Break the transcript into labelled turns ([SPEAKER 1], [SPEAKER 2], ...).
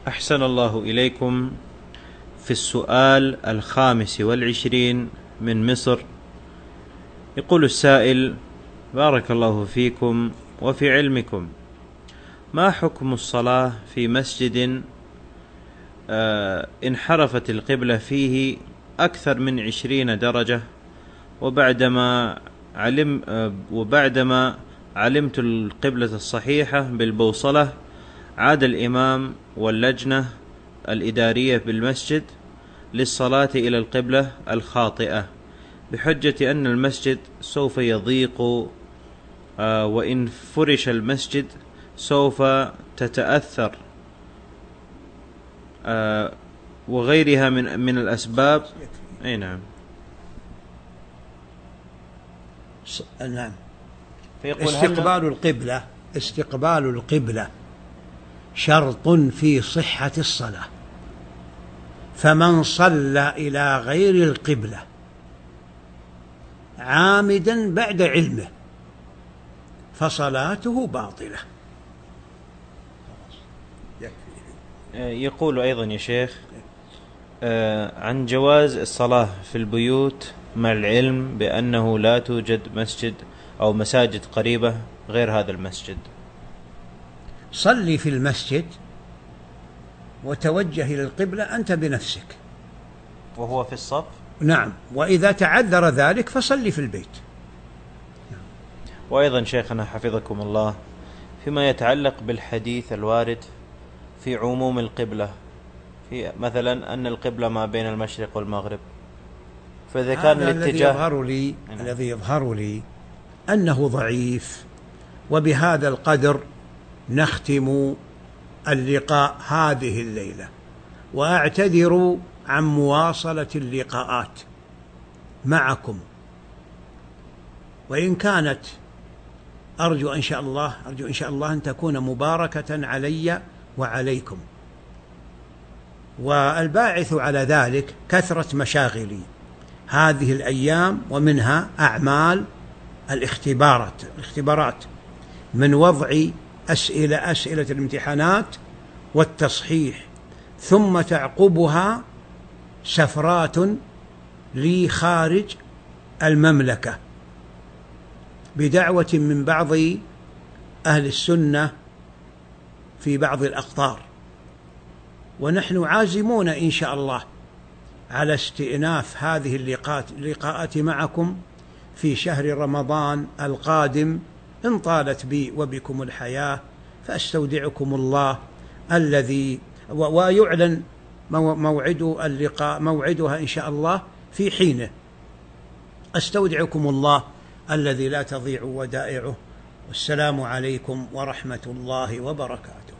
[SPEAKER 1] أحسن الله إليكم. في السؤال 25 من مصر، يقول السائل: بارك الله فيكم وفي علمكم، ما حكم الصلاة في مسجد انحرفت القبلة فيه أكثر من 20 درجة، وبعدما علمت القبلة الصحيحة بالبوصلة، عاد الإمام واللجنة الإدارية بالمسجد للصلاة إلى القبلة الخاطئة بحجة أن المسجد سوف يضيق، وإن فرش المسجد سوف تتأثر، وغيرها من الأسباب. أي نعم.
[SPEAKER 2] نعم.
[SPEAKER 1] فيقول
[SPEAKER 2] استقبال القبلة شرط في صحة الصلاة، فمن صلى إلى غير القبلة عامدا بعد علمه فصلاته باطلة.
[SPEAKER 1] يقول أيضا يا شيخ عن جواز الصلاة في البيوت مع العلم بأنه لا توجد مسجد أو مساجد قريبة غير هذا المسجد.
[SPEAKER 2] صلي في المسجد وتوجه إلى القبلة أنت بنفسك
[SPEAKER 1] وهو في الصف.
[SPEAKER 2] نعم، وإذا تعذر ذلك فصلي في البيت.
[SPEAKER 1] وأيضا شيخنا حفظكم الله، فيما يتعلق بالحديث الوارد في عموم القبلة، في مثلا أن القبلة ما بين المشرق والمغرب، فإذا كان الاتجاه
[SPEAKER 2] الذي يظهر لي أنه ضعيف، وبهذا القدر نختم اللقاء هذه الليلة، وأعتذر عن مواصلة اللقاءات معكم، وإن كانت أرجو إن شاء الله أن تكون مباركة علي وعليكم. والباعث على ذلك كثرة مشاغلي هذه الأيام، ومنها أعمال الاختبارات من وضع أسئلة الامتحانات والتصحيح، ثم تعقبها سفرات لي خارج المملكة بدعوة من بعض أهل السنة في بعض الأقطار، ونحن عازمون إن شاء الله على استئناف هذه اللقاءات معكم في شهر رمضان القادم إن طالت بي وبكم الحياة، فأستودعكم الله الذي ويعلن موعد اللقاء موعدها إن شاء الله في حينه. أستودعكم الله الذي لا تضيع ودائعه، والسلام عليكم ورحمة الله وبركاته.